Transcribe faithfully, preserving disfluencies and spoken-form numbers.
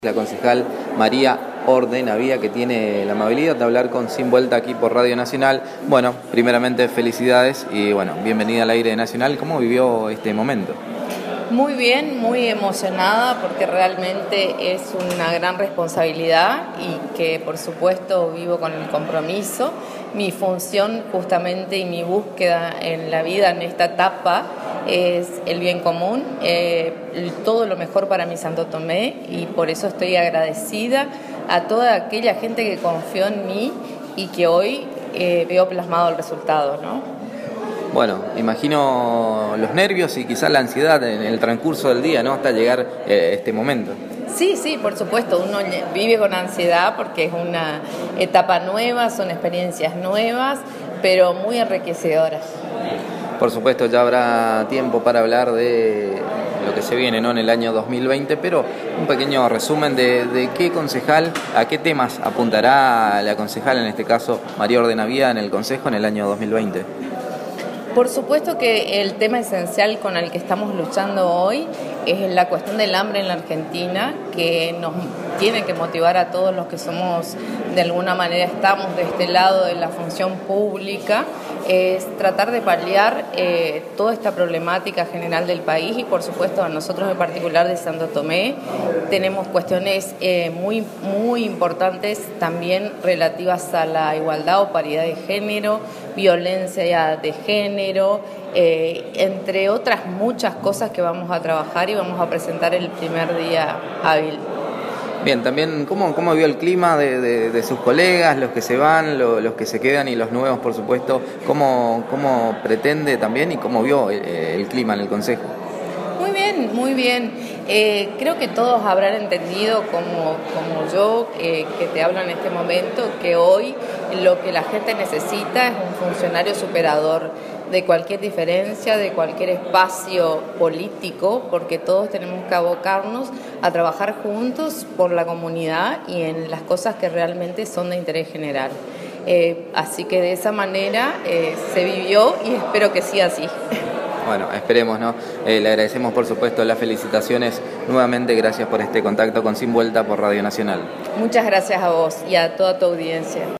La concejal María Ordenavía, que tiene la amabilidad de hablar con Sin Vuelta aquí por Radio Nacional. Bueno, primeramente felicidades y bueno, bienvenida al aire nacional. ¿Cómo vivió este momento? Muy bien, muy emocionada porque realmente es una gran responsabilidad y que por supuesto vivo con el compromiso. Mi función justamente y mi búsqueda en la vida en esta etapa es el bien común, eh, todo lo mejor para mi Santo Tomé, y por eso estoy agradecida a toda aquella gente que confió en mí y que hoy eh, veo plasmado el resultado, ¿no? Bueno, imagino los nervios y quizás la ansiedad en el transcurso del día, ¿no? Hasta llegar eh, este momento. Sí, sí, por supuesto, uno vive con ansiedad porque es una etapa nueva, son experiencias nuevas, pero muy enriquecedoras. Por supuesto, ya habrá tiempo para hablar de lo que se viene, ¿no?, en el año dos mil veinte, pero un pequeño resumen de, de qué concejal, a qué temas apuntará la concejal, en este caso María Ordenavía, en el Consejo en el año dos mil veinte. Por supuesto que el tema esencial con el que estamos luchando hoy es la cuestión del hambre en la Argentina, que nos tiene que motivar a todos los que somos, de alguna manera estamos de este lado de la función pública, es tratar de paliar eh, toda esta problemática general del país y por supuesto a nosotros en particular de Santo Tomé tenemos cuestiones eh, muy, muy importantes también relativas a la igualdad o paridad de género, violencia de género, eh, entre otras muchas cosas que vamos a trabajar y vamos a presentar el primer día hábil. Bien, también, ¿cómo, cómo vio el clima de, de, de sus colegas, los que se van, lo, los que se quedan y los nuevos, por supuesto? ¿Cómo, cómo pretende también y cómo vio el, el clima en el Consejo? Muy bien, muy bien. Eh, creo que todos habrán entendido, como, como yo, eh, que te hablo en este momento, que hoy lo que la gente necesita es un funcionario superador de cualquier diferencia, de cualquier espacio político, porque todos tenemos que abocarnos a trabajar juntos por la comunidad y en las cosas que realmente son de interés general. Eh, así que de esa manera eh, se vivió y espero que siga así. Bueno, esperemos, ¿no? Eh, le agradecemos, por supuesto, las felicitaciones. Nuevamente, gracias por este contacto con Sin Vuelta por Radio Nacional. Muchas gracias a vos y a toda tu audiencia.